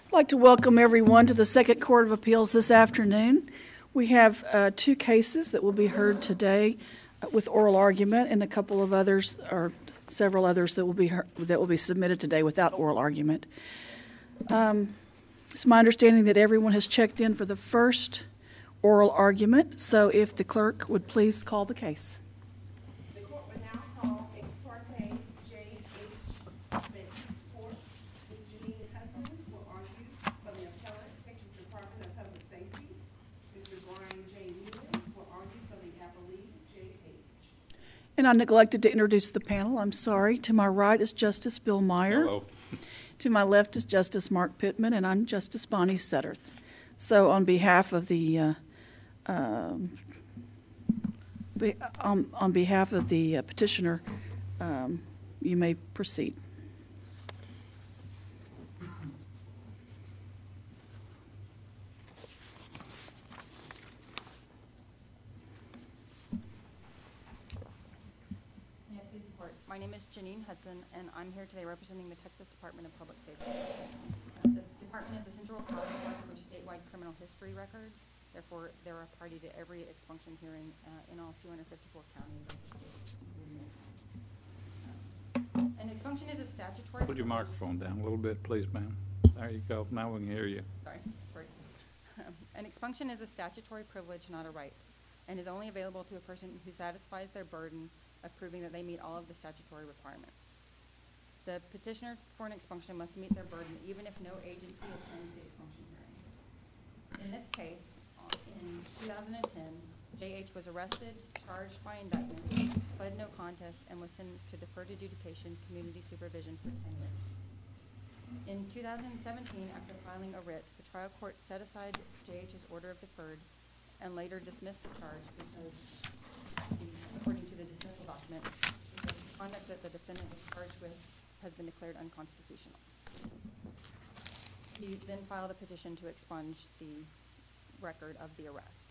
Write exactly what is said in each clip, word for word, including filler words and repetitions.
I'd like to welcome everyone to the Second Court of Appeals this afternoon. We have uh, two cases that will be heard today uh, with oral argument, and a couple of others, or several others, that will be heard, that will be submitted today without oral argument. Um, it's my understanding that everyone has checked in for the first oral argument, so if the clerk would please call the case. The court will now call Ex parte J H Court. Miz Janine Hudson will argue for the appellate, Texas Department of Public Safety. Mister Brian J. Newman will argue for the appellee, J H. And I neglected to introduce the panel. I'm sorry. To my right is Justice Bill Meyer. Hello. To my left is Justice Mark Pittman, and I'm Justice Bonnie Setterth. So on behalf of the uh, um, be, on, on behalf of the uh, petitioner, um, you may proceed. My name is Janine Hudson, and I'm here today representing the Texas Department of Public Safety. Uh, the department is the central repository for statewide criminal history records. Therefore, they're a party to every expunction hearing uh, in all two hundred fifty-four counties of the state. Uh, an expunction is a statutory... Put your microphone down a little bit, please, ma'am. There you go. Now we can hear you. Sorry. Sorry. An expunction is a statutory privilege, not a right, and is only available to a person who satisfies their burden of proving that they meet all of the statutory requirements. The petitioner for an expunction must meet their burden even if no agency attends the expunction hearing. In this case, in two thousand ten, J H was arrested, charged by indictment, pled no contest, and was sentenced to deferred adjudication community supervision for ten years. In two thousand seventeen, after filing a writ, the trial court set aside J H's order of deferred and later dismissed the charge because, according to the dismissal document, the conduct that the defendant was charged with has been declared unconstitutional. He then filed a petition to expunge the record of the arrest.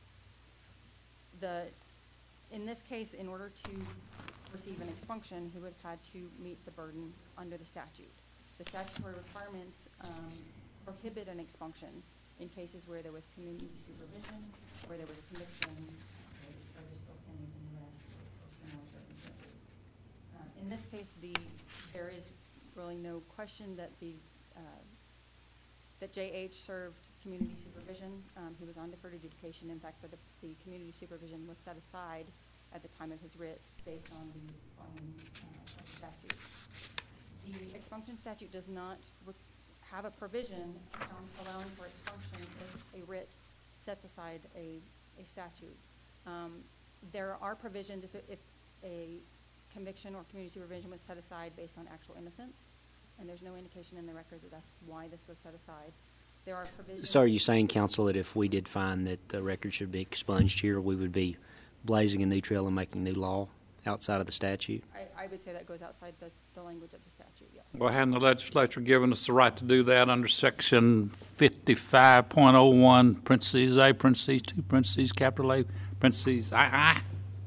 The, in this case, in order to receive an expunction, he would have had to meet the burden under the statute. The statutory requirements um, prohibit an expunction in cases where there was community supervision, where there was a conviction, where the charge is still pending in the arrest, or similar circumstances. Uh, in this case, the there is really no question that the uh, that J H served community supervision. Um, he was on deferred adjudication. In fact, the, the community supervision was set aside at the time of his writ based on the on, uh, statute. The expunction statute does not have a provision um, allowing for expunction if a writ sets aside a, a statute. Um, there are provisions if, it, if a conviction or community supervision was set aside based on actual innocence, and there's no indication in the record that that's why this was set aside. There are provisions... So are you saying, counsel, that if we did find that the record should be expunged here, we would be blazing a new trail and making new law outside of the statute? I, I would say that goes outside the, the language of the statute, yes. Well, hadn't the legislature given us the right to do that under Section fifty-five point oh one, parentheses A, parentheses two, parentheses capital A, parentheses I, I?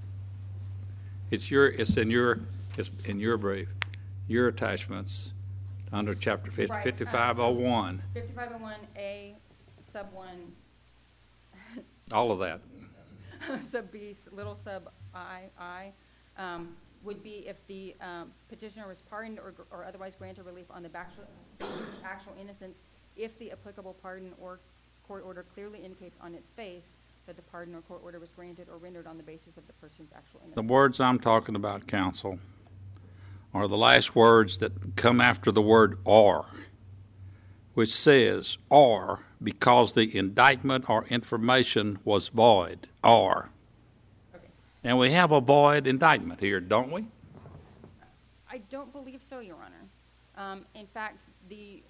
It's your, it's in your, it's in your brief, your attachments under Chapter fifty, Right. fifty-five oh one. fifty-five oh one A, sub one, All of that. sub B, little sub I, I, um, would be if the um, petitioner was pardoned or, or otherwise granted relief on the basis of actual innocence, if the applicable pardon or court order clearly indicates on its face that the pardon or court order was granted or rendered on the basis of the person's actual innocence. The words I'm talking about, counsel, are the last words that come after the word or, which says, or because the indictment or information was void, or. Okay. And we have a void indictment here, don't we? I don't believe so, Your Honor. Um, in fact, the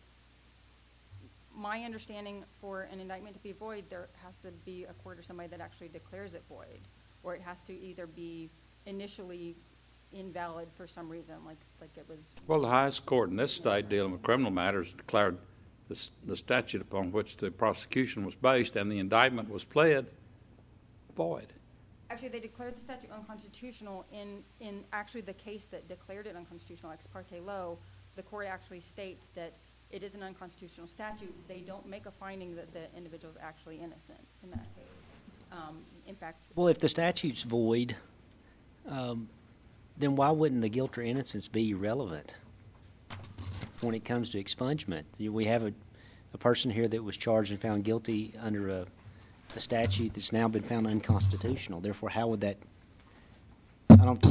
my understanding for an indictment to be void, there has to be a court or somebody that actually declares it void, or it has to either be initially invalid for some reason, like like it was. Well, the highest court in this state dealing with criminal matters declared the, the statute upon which the prosecution was based and the indictment was pled void. Actually, they declared the statute unconstitutional in, in actually the case that declared it unconstitutional, Ex parte Low. The court actually states that it is an unconstitutional statute. They don't make a finding that the individual is actually innocent in that case. Um, in fact, Well, if the statute's void, um, then why wouldn't the guilt or innocence be irrelevant when it comes to expungement? We have a, a person here that was charged and found guilty under a, a statute that's now been found unconstitutional. Therefore, how would that? I don't.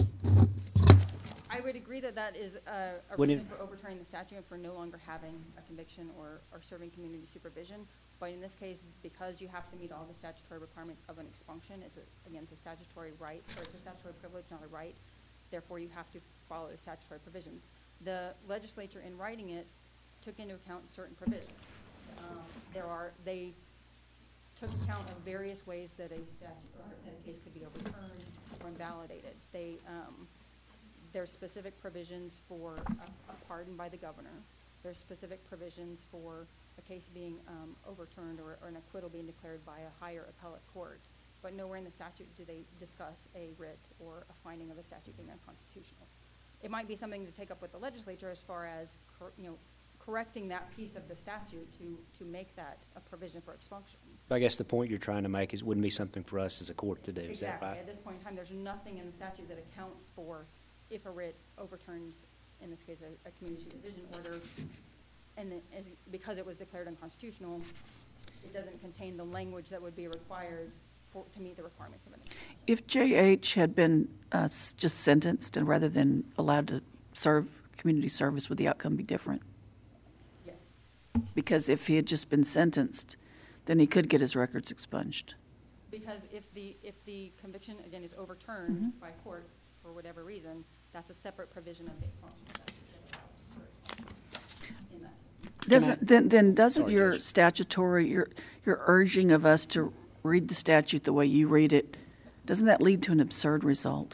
I would agree that that is a, a Wouldn't reason it- for overturning the statute and for no longer having a conviction or, or serving community supervision. But in this case, because you have to meet all the statutory requirements of an expunction, it's a, again, it's a statutory right, or it's a statutory privilege, not a right. Therefore, you have to follow the statutory provisions. The legislature, in writing it, took into account certain provisions. Um, there are, they took account of various ways that a statute, or that a case could be overturned or invalidated. They, um, there's specific provisions for a, a pardon by the governor. There's specific provisions for a case being um, overturned or, or an acquittal being declared by a higher appellate court. But nowhere in the statute do they discuss a writ or a finding of a statute being unconstitutional. It might be something to take up with the legislature as far as cor- you know, correcting that piece of the statute to, to make that a provision for expunction. I guess the point you're trying to make is wouldn't be something for us as a court to do. Is that Exactly. right? At this point in time, there's nothing in the statute that accounts for if a writ overturns, in this case, a, a community supervision order, and it, as, because it was declared unconstitutional, it doesn't contain the language that would be required for, to meet the requirements of it. If J H had been uh, s- just sentenced and rather than allowed to serve community service, would the outcome be different? Yes. Because if he had just been sentenced, then he could get his records expunged. Because if the, if the conviction, again, is overturned Mhm. by court for whatever reason, that's a separate provision of the expunction statute that allows for expunsion in that. Doesn't, then, then doesn't Sorry, your Judge. statutory, your, your urging of us to read the statute the way you read it, doesn't that lead to an absurd result?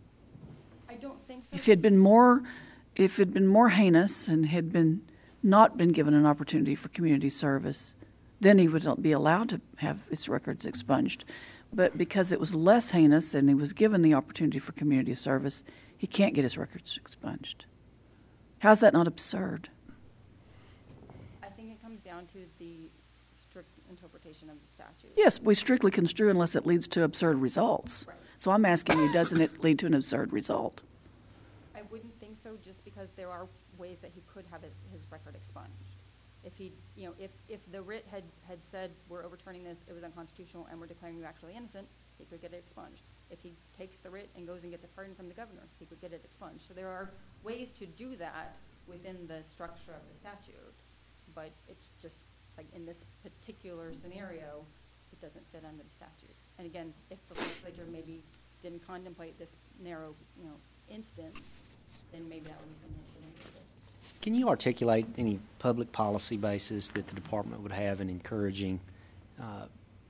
I don't think so. If it had been more, if it had been more heinous and had been, not been given an opportunity for community service, then he would not be allowed to have his records expunged. But because it was less heinous and he was given the opportunity for community service, he can't get his records expunged. How's that not absurd? I think it comes down to the strict interpretation of the statute. Yes, we strictly construe unless it leads to absurd results. Right. So I'm asking you, doesn't it lead to an absurd result? I wouldn't think so, just because there are ways that he could have his, his record expunged. If he, you know, if, if the writ had, had said, we're overturning this, it was unconstitutional, and we're declaring you actually innocent, he could get it expunged. If he takes the writ and goes and gets a pardon from the governor, he could get it expunged. So there are ways to do that within the structure of the statute, but it's just, like, in this particular scenario, it doesn't fit under the statute. And again, if the legislature maybe didn't contemplate this narrow, you know, instance, then maybe that would be something to consider. Can you articulate any public policy basis that the department would have in encouraging uh,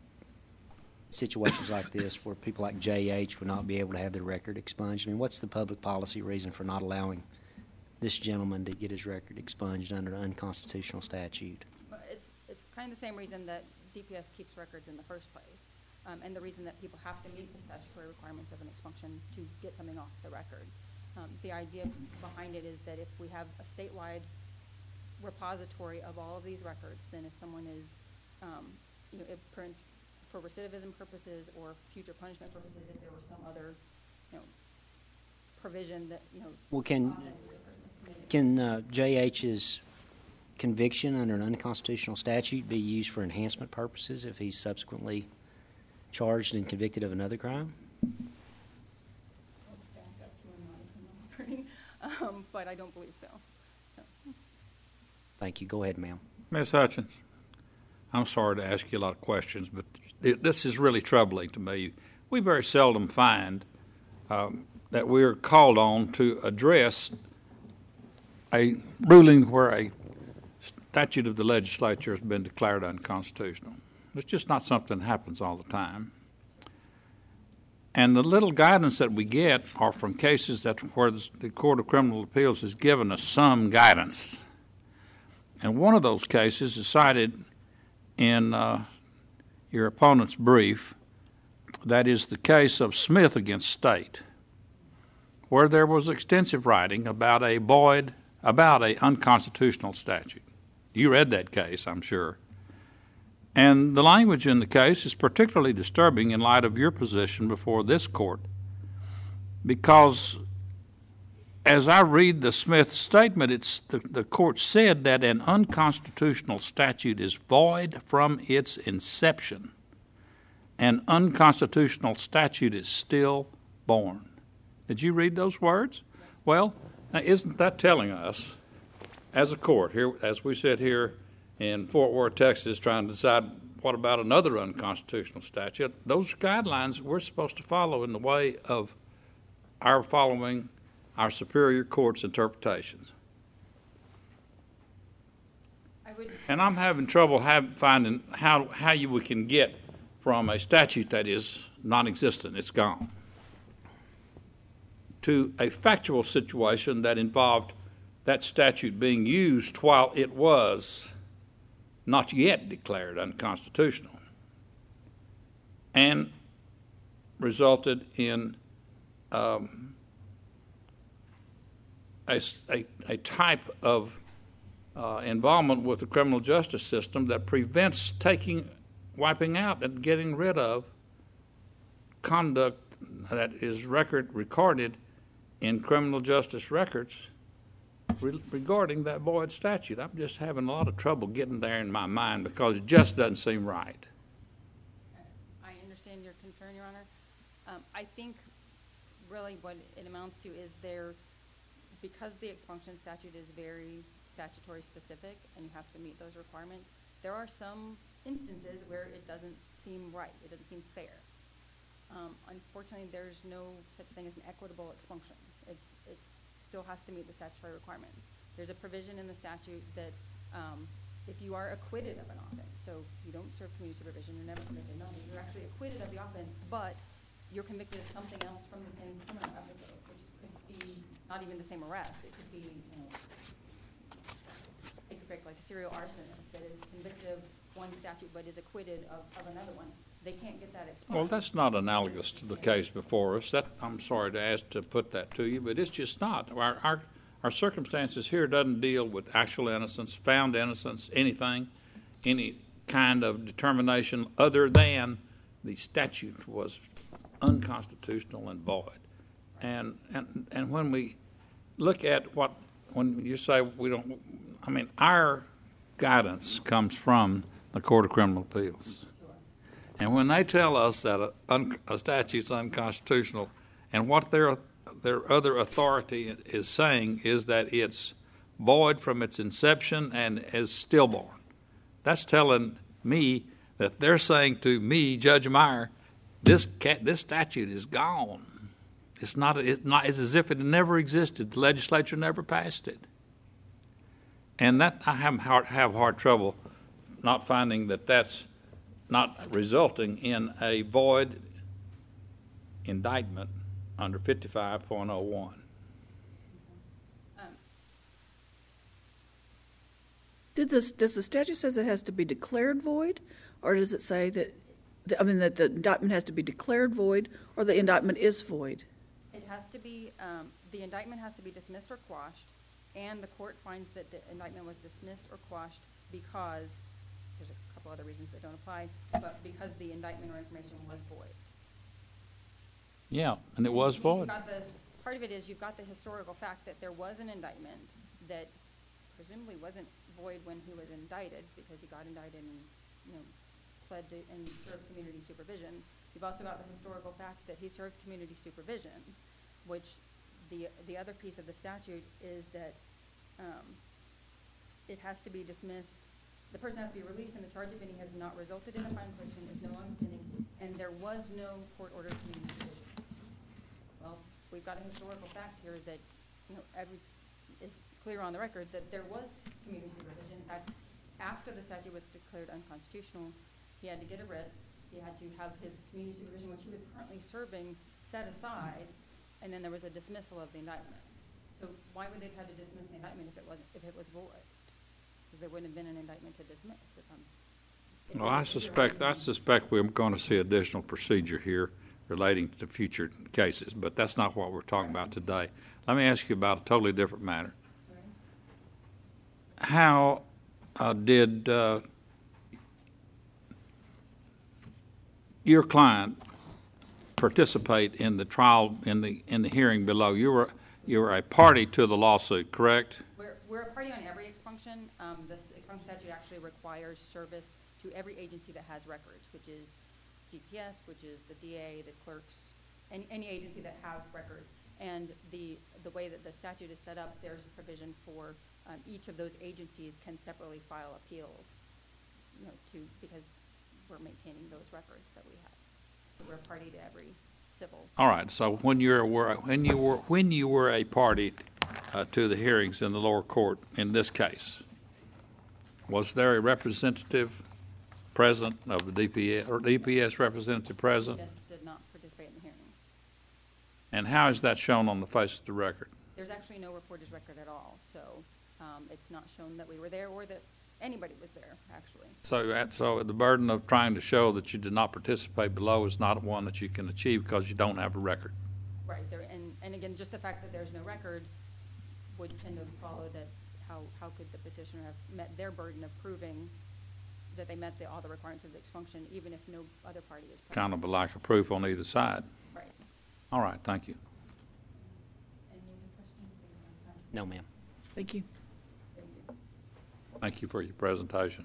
situations like this where people like J H would not be able to have their record expunged? I mean, what's the public policy reason for not allowing this gentleman to get his record expunged under an unconstitutional statute? But it's, it's kind of the same reason that D P S keeps records in the first place, um, and the reason that people have to meet the statutory requirements of an expunction to get something off the record. Um, the idea behind it is that if we have a statewide repository of all of these records, then if someone is, um, you know, if for, ins- for recidivism purposes or future punishment purposes, if there was some other, you know, provision that, you know. Well, can, um, the person was committed. can uh, J H's conviction under an unconstitutional statute be used for enhancement purposes if he's subsequently charged and convicted of another crime? Back up to a non-criminal attorney, um, but I don't believe so. So. Thank you. Go ahead, ma'am. Miz Hutchins, I'm sorry to ask you a lot of questions, but th- this is really troubling to me. We very seldom find um, that we're called on to address a ruling where a statute of the legislature has been declared unconstitutional. It's just not something that happens all the time. And the little guidance that we get are from cases that where the Court of Criminal Appeals has given us some guidance. And one of those cases is cited in uh, your opponent's brief. That is the case of Smith against State, where there was extensive writing about a void, about a unconstitutional statute. You read that case, I'm sure. And the language in the case is particularly disturbing in light of your position before this court, because as I read the Smith statement, it's the, the court said that an unconstitutional statute is void from its inception. An unconstitutional statute is still born. Did you read those words? Well, now isn't that telling us, as a court, here as we sit here in Fort Worth, Texas, trying to decide what about another unconstitutional statute, those guidelines we're supposed to follow in the way of our following our superior court's interpretations. I would, And I'm having trouble have, finding how, how you we can get from a statute that is non-existent, it's gone, to a factual situation that involved that statute being used while it was not yet declared unconstitutional and resulted in um, a, a, a type of uh, involvement with the criminal justice system that prevents taking, wiping out and getting rid of conduct that is record recorded in criminal justice records re- regarding that void statute. I'm just having a lot of trouble getting there in my mind because it just doesn't seem right. I understand your concern, Your Honor. Um, I think really what it amounts to is there, because the expunction statute is very statutory specific and you have to meet those requirements, there are some instances where it doesn't seem right, it doesn't seem fair. Um, unfortunately, there's no such thing as an equitable expunction. It's, it's still has to meet the statutory requirements. There's a provision in the statute that um, if you are acquitted of an offense, so you don't serve community supervision, you're never convicted, no, you're actually acquitted of the offense, but you're convicted of something else from the same criminal episode, which could be not even the same arrest. It could be, you know, it could be like a serial arsonist that is convicted of one statute but is acquitted of, of another one. They can't get that expunged. Well, that's not analogous to the case before us. That, I'm sorry to ask to put that to you, but it's just not. Our, our, our circumstances here doesn't deal with actual innocence, found innocence, anything, any kind of determination other than the statute was unconstitutional and void. And, and, and when we look at what, when you say we don't, I mean, our guidance comes from the Court of Criminal Appeals. And when they tell us that a, un, a statute's unconstitutional, and what their their other authority is saying is that it's void from its inception and is stillborn, that's telling me that they're saying to me, Judge Meyer, this cat, this statute is gone. It's not. It's not. It's as if it never existed. The legislature never passed it. And that I have hard, have hard trouble not finding that that's not resulting in a void indictment under fifty-five point oh one. Um, Did this, does the statute says it has to be declared void, or does it say that, I mean, that the indictment has to be declared void, or the indictment is void? It has to be, um, the indictment has to be dismissed or quashed, and the court finds that the indictment was dismissed or quashed because, there's a couple other reasons that don't apply, but because the indictment or information was void. Yeah, and it was You've void. got the, part of it is you've got the historical fact that there was an indictment that presumably wasn't void when he was indicted, because he got indicted and, you know, pled to and served community supervision. You've also got the historical fact that he served community supervision, which the the other piece of the statute is that um, it has to be dismissed. The person has to be released, and the charge, if any, has not resulted in a final conviction, is no longer pending, and there was no court-ordered community supervision. Well, we've got a historical fact here that, you know, every is clear on the record that there was community supervision. In fact, after the statute was declared unconstitutional, he had to get a writ. He had to have his community supervision, which he was currently serving, set aside, and then there was a dismissal of the indictment. So why would they have had to dismiss the indictment if it was if it was void? Because there wouldn't have been an indictment to dismiss. If I'm, if Well, I if you're suspect I right. suspect we're going to see additional procedure here relating to future cases, but that's not what we're talking about today. Let me ask you about a totally different matter. How uh, did uh, your client participate in the trial, in the in the hearing below? You were you were a party to the lawsuit, correct? We're, we're a party on every expunction. Um, this expunction statute actually requires service to every agency that has records, which is D P S, which is the D A, the clerks, any, any agency that have records. And the, the way that the statute is set up, there's a provision for um, each of those agencies can separately file appeals, you know, to, because we're maintaining those records that we have. So we're a party to every civil. All right. So when you were when you were when you were a party uh, to the hearings in the lower court in this case, was there a representative present of the D P S or D P S representative present? Just did not participate in the hearings. And how is that shown on the face of the record? There's actually no reporter's record at all, so um, it's not shown that we were there or that anybody was there, actually. So, at- so the burden of trying to show that you did not participate below is not one that you can achieve because you don't have a record. Right, there, and, and again, just the fact that there's no record would tend to follow that how, how could the petitioner have met their burden of proving that they met the, all the requirements of the expunction, even if no other party is present. Kind of a lack of proof on either side. Right. All right, thank you. Any other questions? No, ma'am. Thank you. Thank you. Thank you for your presentation.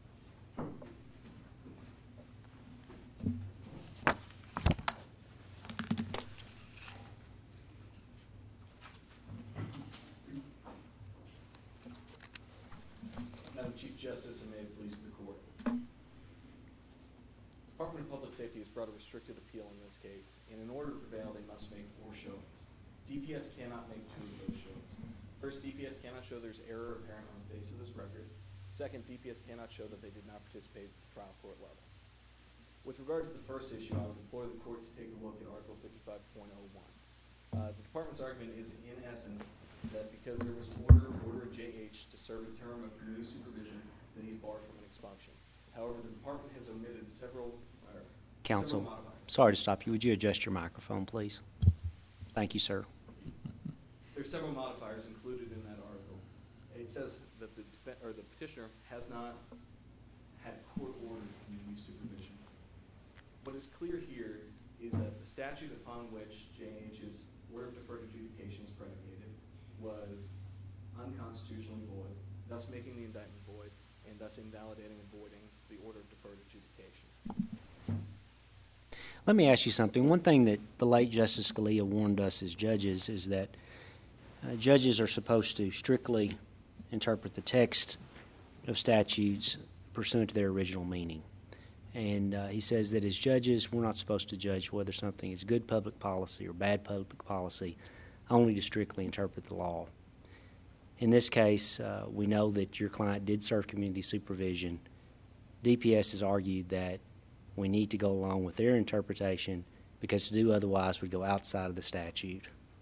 Madam Chief Justice, and may it please the court. Department of Public Safety has brought a restricted appeal in this case, and in order to prevail, they must make four showings. D P S cannot make two of those showings. First, D P S cannot show there's error apparent on the face of this record. Second, D P S cannot show that they did not participate at the trial court level. With regard to the first issue, I would implore the court to take a look at Article fifty-five point oh one. Uh, the department's argument is, in essence, that because there was an order, order of J H to serve a term of community supervision, that he's barred from an expunction. However, the department has omitted several, uh, Counsel, several modifiers. sorry to stop you. Would you adjust your microphone, please? Thank you, sir. There's several modifiers included in that article. It says that the defe- or the petitioner has not had court-ordered community supervision. What is clear here is that the statute upon which J H's order of deferred adjudication is predicated was unconstitutionally void, thus making the indictment void, and thus invalidating and voiding the order of deferred adjudication. Let me ask you something. One thing that the late Justice Scalia warned us as judges is that uh, judges are supposed to strictly interpret the text of statutes pursuant to their original meaning. And uh, he says that as judges, we're not supposed to judge whether something is good public policy or bad public policy, only to strictly interpret the law. In this case, uh, we know that your client did serve community supervision. D P S has argued that we need to go along with their interpretation because to do otherwise would go outside of the statute.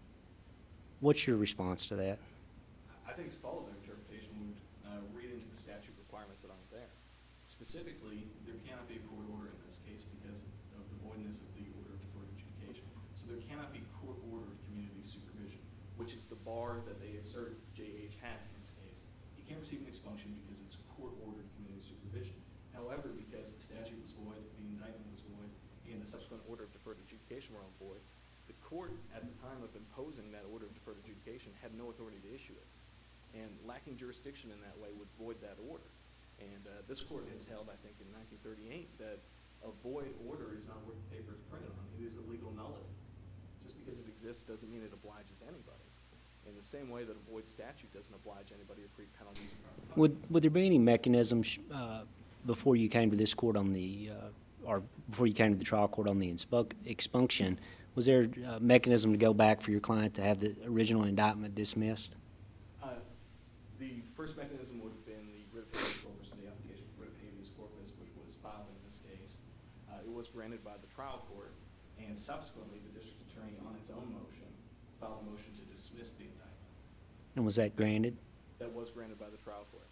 What's your response to that? I think to follow their interpretation would uh, read into the statute requirements that aren't there. Specifically, there cannot be a court order in this case because of the voidness of the order of deferred adjudication. So there cannot be court-ordered community supervision, which is the bar that they assert J H has in this case. You can't receive an expunction because it's court-ordered community supervision. However, because the statute was void, the indictment was void, and the subsequent order of deferred adjudication were on void, the court, at the time of imposing that order of deferred adjudication, had no authority to issue it. And lacking jurisdiction in that way would void that order. And uh, this court has held, I think, in nineteen thirty-eight, that a void order is not worth the paper it's printed on. It is a legal nullity. Just because it exists doesn't mean it obliges anybody. In the same way that a void statute doesn't oblige anybody to create penalties. Would would there be any mechanisms uh, before you came to this court on the, uh, or before you came to the trial court on the inspu- expunction, was there a mechanism to go back for your client to have the original indictment dismissed? Uh, the first mechanism would have been the writ of habeas corpus, and the application for writ of habeas corpus, which was filed in this case. Uh, it was granted by the trial court, and subsequently the district attorney, on its own motion, filed a motion to dismiss the indictment. And was that granted? That was granted by the trial court.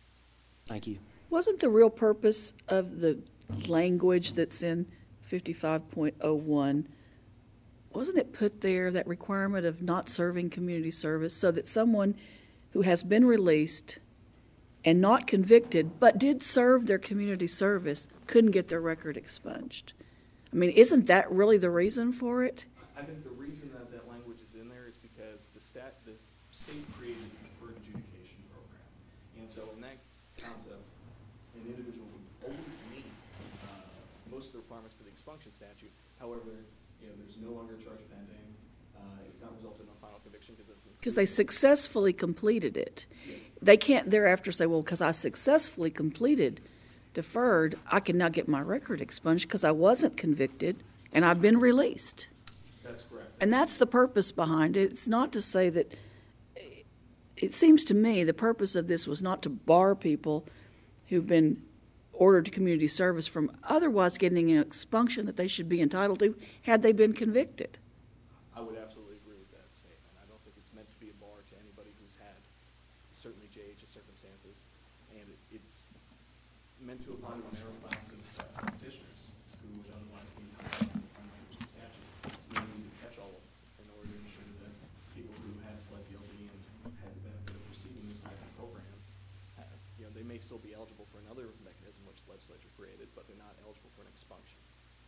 Thank you. Wasn't the real purpose of the language that's in fifty-five point oh one, wasn't it put there, that requirement of not serving community service, so that someone who has been released and not convicted, but did serve their community service, couldn't get their record expunged. I mean, isn't that really the reason for it? I think the reason that that language is in there is because the stat, the state created a deferred adjudication program. And so in that concept, an individual would always meet uh, most of the requirements for the expunction statute. However, you know, there's no longer a charge pending. Uh, it's not resulted in a final conviction because Because they successfully completed it. Yes. They can't thereafter say, well, because I successfully completed deferred, I can now get my record expunged because I wasn't convicted and I've been released. That's correct. And that's the purpose behind it. It's not to say that, it seems to me the purpose of this was not to bar people who've been ordered to community service from otherwise getting an expunction that they should be entitled to had they been convicted. I would absolutely agree with that statement. I don't think it's meant to be a bar to anybody who's had certainly J H's circumstances, and it, it's meant to apply to a narrow class of uh, petitioners who would otherwise be entitled to the plain language of the statute. So they need to catch all of them in order to ensure that people who have pled guilty and had the benefit of receiving this type of program, have, you know, they may still be eligible for another mechanism which the legislature created, but they're not eligible for an expunction.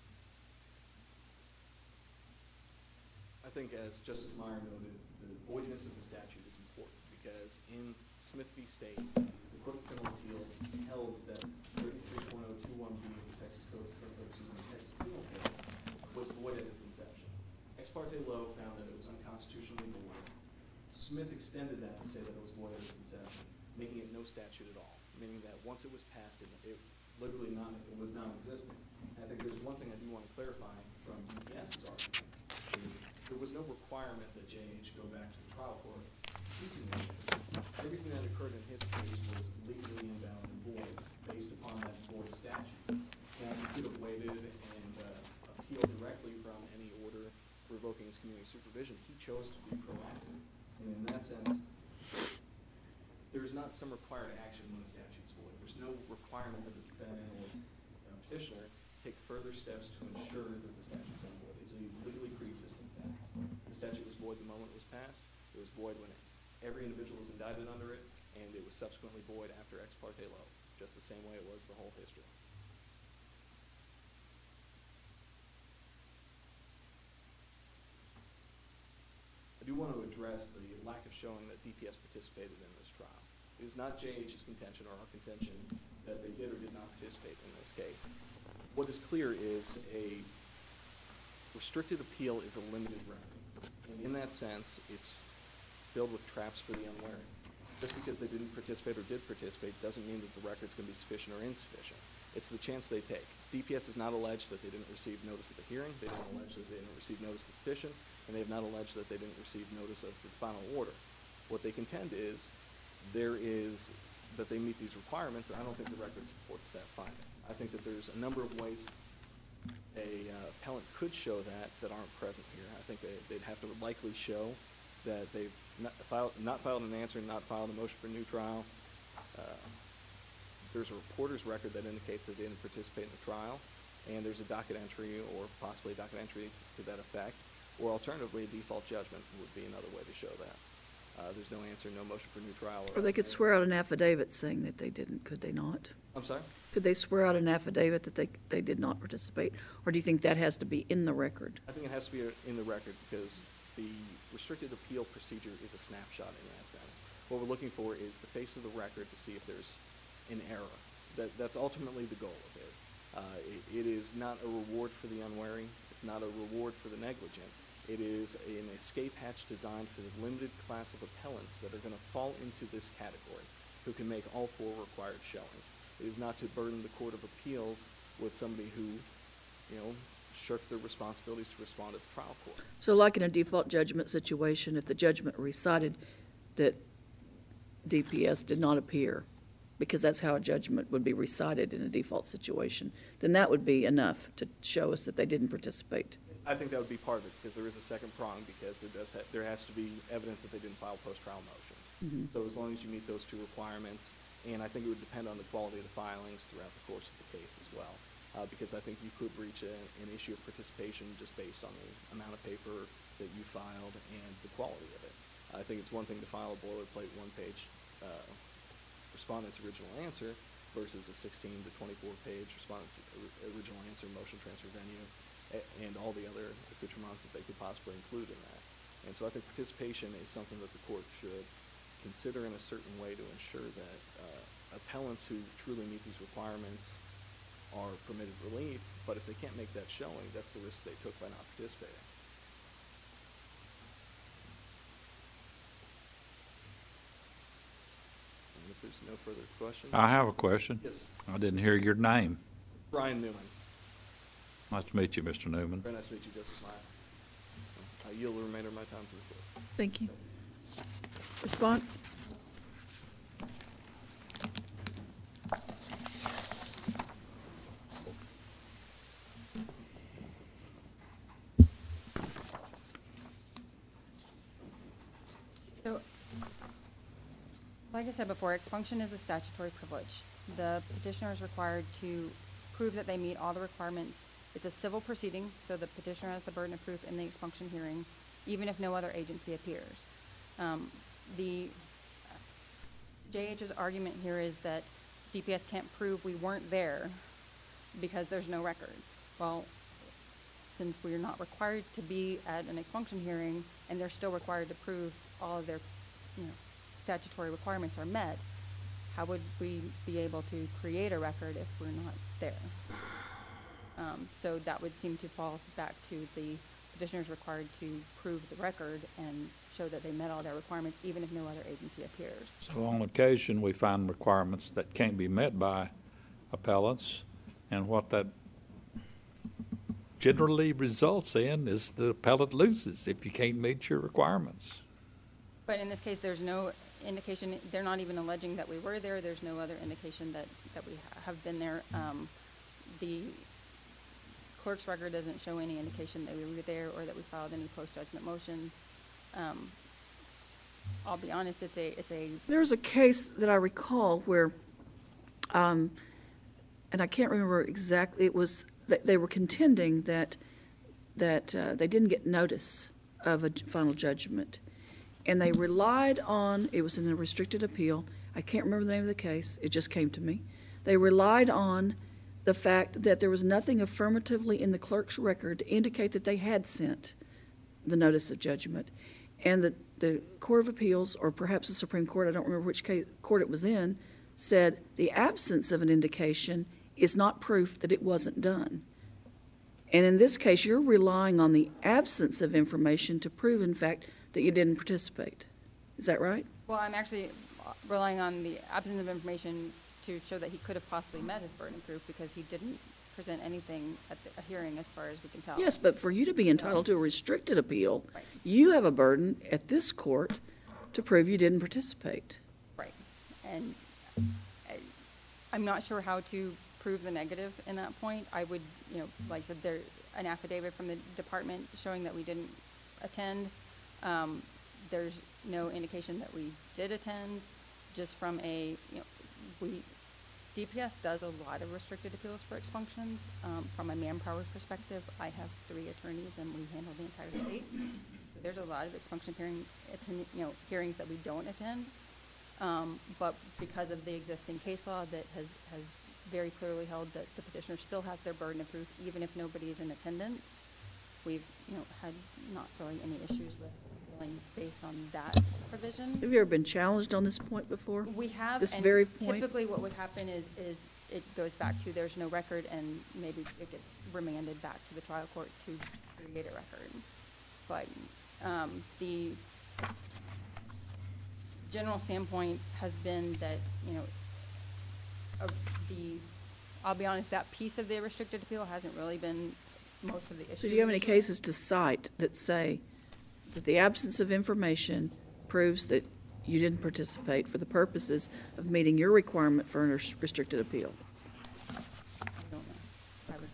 I think, as Justice Meyer noted, the voidness of the statute is important because in Smith v. State, the Court of Criminal Appeals held that thirty-three point oh two one B of the Texas Code of the Texas Penal Code was void at its inception. Ex parte Lowe found that it was unconstitutionally void. Smith extended that to say that it was void at its inception, making it no statute at all, meaning that once it was passed, it, it literally non, it was non-existent. And I think there's one thing I do want to clarify from DPS's argument. Is there was no requirement that J H go back to the trial court seeking it. Everything that occurred in his case was legally invalid and void based upon that void statute. Now, he could have waited and uh, appealed directly from any order revoking his community supervision. He chose to be proactive. And in that sense, there's not some required action when the statute's void. There's no requirement that the defendant or uh, petitioner take further steps to ensure that the statute's not void. It's a legally pre-existing fact. The statute was void the moment it was passed. It was void when every individual was indicted under it, and it was subsequently void after Ex parte Lowe, just the same way it was the whole history. I do want to address the lack of showing that D P S participated in this trial. It is not J H's contention or our contention that they did or did not participate in this case. What is clear is a restricted appeal is a limited remedy. And in that sense, it's filled with traps for the unwary. Just because they didn't participate or did participate doesn't mean that the record's going to be sufficient or insufficient. It's the chance they take. D P S has not alleged that they didn't receive notice of the hearing, they don't allege that they didn't receive notice of the petition, and they have not alleged that they didn't receive notice of the final order. What they contend is there is that they meet these requirements, and I don't think the record supports that finding. I think that there's a number of ways a uh, appellant could show that that aren't present here. I think they, they'd have to likely show that they've not filed, not filed an answer, not filed a motion for a new trial. Uh, there's a reporter's record that indicates that they didn't participate in the trial, and there's a docket entry or possibly a docket entry to that effect, or alternatively a default judgment would be another way to show that. Uh, there's no answer, no motion for new trial. Or they could swear out an affidavit saying that they didn't, could they not? I'm sorry? Could they swear out an affidavit that they, they did not participate? Or do you think that has to be in the record? I think it has to be in the record because the restricted appeal procedure is a snapshot in that sense. What we're looking for is the face of the record to see if there's an error. That, that's ultimately the goal of it. Uh, it. It is not a reward for the unwary. It's not a reward for the negligent. It is an escape hatch designed for the limited class of appellants that are going to fall into this category, who can make all four required showings. It is not to burden the Court of Appeals with somebody who, you know, shirked their responsibilities to respond at the trial court. So like in a default judgment situation, if the judgment recited that D P S did not appear, because that's how a judgment would be recited in a default situation, then that would be enough to show us that they didn't participate. I think that would be part of it because there is a second prong because there does ha there has to be evidence that they didn't file post-trial motions. Mm-hmm. So as long as you meet those two requirements, and I think it would depend on the quality of the filings throughout the course of the case as well, uh, because I think you could reach a, an issue of participation just based on the amount of paper that you filed and the quality of it. I think it's one thing to file a boilerplate one-page uh, respondent's original answer versus a sixteen to twenty-four page respondent's or- original answer, motion transfer venue, a- and all the other accoutrements that they could possibly include in that. And so I think participation is something that the court should consider in a certain way to ensure that uh, appellants who truly meet these requirements are permitted relief, but if they can't make that showing, that's the risk they took by not participating. And if there's no further questions. I have a question. Yes. I didn't hear your name. Brian Newman. Nice to meet you, Mister Newman. Very nice to meet you, Justice Meyer. I yield the remainder of my time to the court. Thank you. Response? So, like I said before, expunction is a statutory privilege. The petitioner is required to prove that they meet all the requirements. It's a civil proceeding, so the petitioner has the burden of proof in the expunction hearing, even if no other agency appears. Um, the J H's argument here is that D P S can't prove we weren't there because there's no record. Well, since we are not required to be at an expunction hearing and they're still required to prove all of their, you know, statutory requirements are met, how would we be able to create a record if we're not there? Um, so that would seem to fall back to the petitioners required to prove the record and show that they met all their requirements, even if no other agency appears. So on occasion, we find requirements that can't be met by appellants, and what that generally results in is the appellant loses if you can't meet your requirements. But in this case, there's no indication, they're not even alleging that we were there. There's no other indication that, that we ha- have been there. Um, the clerk's record doesn't show any indication that we were there or that we filed any post-judgment motions. Um, I'll be honest, it's a, it's a, There was a case that I recall where, um, and I can't remember exactly, it was, that they were contending that, that uh, they didn't get notice of a j- final judgment. And they relied on, it was in a restricted appeal, I can't remember the name of the case, it just came to me. They relied on the fact that there was nothing affirmatively in the clerk's record to indicate that they had sent the notice of judgment. And the, the Court of Appeals, or perhaps the Supreme Court, I don't remember which case, court it was in, said the absence of an indication is not proof that it wasn't done. And in this case, you're relying on the absence of information to prove, in fact, that you didn't participate. Is that right? well, I'm actually relying on the absence of information to show that he could have possibly met his burden of proof because he didn't present anything at the a hearing as far as we can tell. Yes, but for you to be entitled to a restricted appeal, Right. you have a burden at this court to prove you didn't participate. Right. And I, I'm not sure how to prove the negative in that point. I would, you know, like I said, there, an affidavit from the department showing that we didn't attend. Um, there's no indication that we did attend, just from a, you know, we, D P S does a lot of restricted appeals for expunctions. Um, from a manpower perspective, I have three attorneys and we handle the entire state. So there's a lot of expunction hearing, atten- you know, hearings that we don't attend. Um, but because of the existing case law that has, has very clearly held that the petitioner still has their burden of proof, even if nobody's in attendance, we've, you know, had not really any issues with ruling based on that provision. Have you ever been challenged on this point before? We have, This and very point? typically what would happen is, is it goes back to there's no record and maybe it gets remanded back to the trial court to create a record. But, um, the general standpoint has been that, you know, of the, I'll be honest, that piece of the restricted appeal hasn't really been most of the issues. So do you have any cases to cite that say that the absence of information proves that you didn't participate for the purposes of meeting your requirement for a res- restricted appeal? I don't know. I would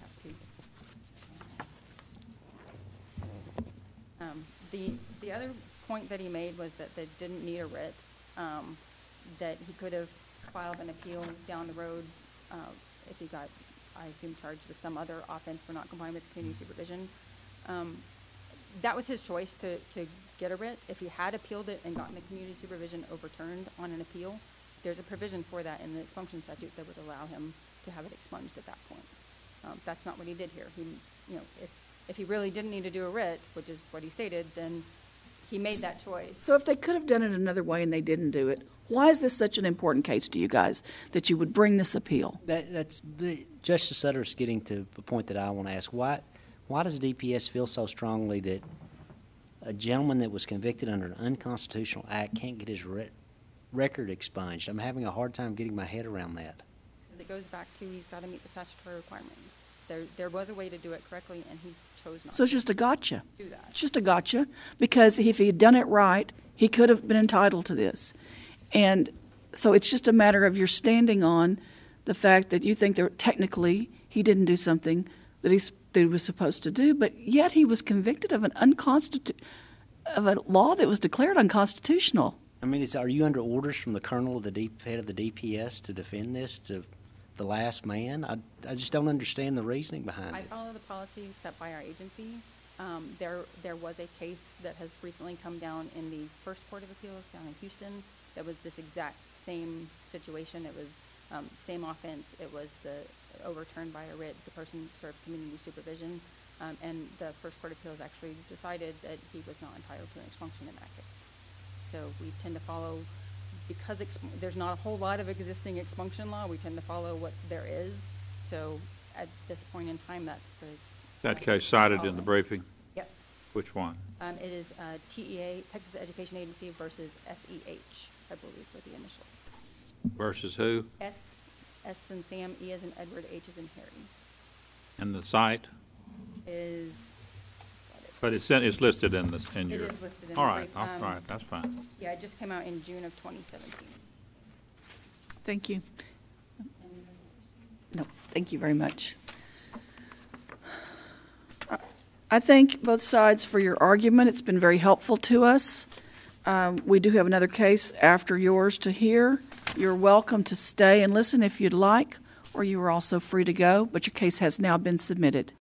have to. Um, the, the other point that he made was that they didn't need a writ, um, that he could have filed an appeal down the road, uh, if he got, I assume, charged with some other offense for not complying with community supervision. Um, that was his choice to, to get a writ. If he had appealed it and gotten the community supervision overturned on an appeal, there's a provision for that in the expunction statute that would allow him to have it expunged at that point. Um, that's not what he did here. He, you know, if, if he really didn't need to do a writ, which is what he stated, then he made that choice. So if they could have done it another way and they didn't do it, why is this such an important case to you guys that you would bring this appeal? That, that's the, Justice Sutter is getting to the point that I want to ask. Why, why does D P S feel so strongly that a gentleman that was convicted under an unconstitutional act can't get his re- record expunged? I'm having a hard time getting my head around that. It goes back to he's got to meet the statutory requirements. There, there was a way to do it correctly, and he chose not So it's just a gotcha. to do that. It's just a gotcha, because if he had done it right, he could have been entitled to this. And so it's just a matter of your standing on the fact that you think that technically he didn't do something that, he's, that he was supposed to do, but yet he was convicted of an unconstitu- of a law that was declared unconstitutional. I mean, is, are you under orders from the colonel of the D, head of the D P S to defend this to the last man? I, I just don't understand the reasoning behind I it. follow the policy set by our agency. Um, there, there was a case that has recently come down in the First Court of Appeals down in Houston that was this exact same situation. It was um, same offense. It was the overturned by a writ. The person served community supervision, um, and the First Court of Appeals actually decided that he was not entitled to an expunction in that case. So we tend to follow, because exp- there's not a whole lot of existing expunction law, we tend to follow what there is. So at this point in time, that's the... That case cited in the briefing. Yes. Which one? Um, it is uh, T E A, Texas Education Agency versus S E H, I believe, were the initials. Versus who? S, S as in Sam, E as in Edward, H as in Harry. And the site? Is, But it's, in- it's listed in this, in it your... is listed in All the right, brief. all Um, right, that's fine. Yeah, it just came out in June of twenty seventeen. Thank you. No, thank you very much. I- I thank both sides for your argument. It's been very helpful to us. Um, we do have another case after yours to hear. You're welcome to stay and listen if you'd like, or you are also free to go, but your case has now been submitted.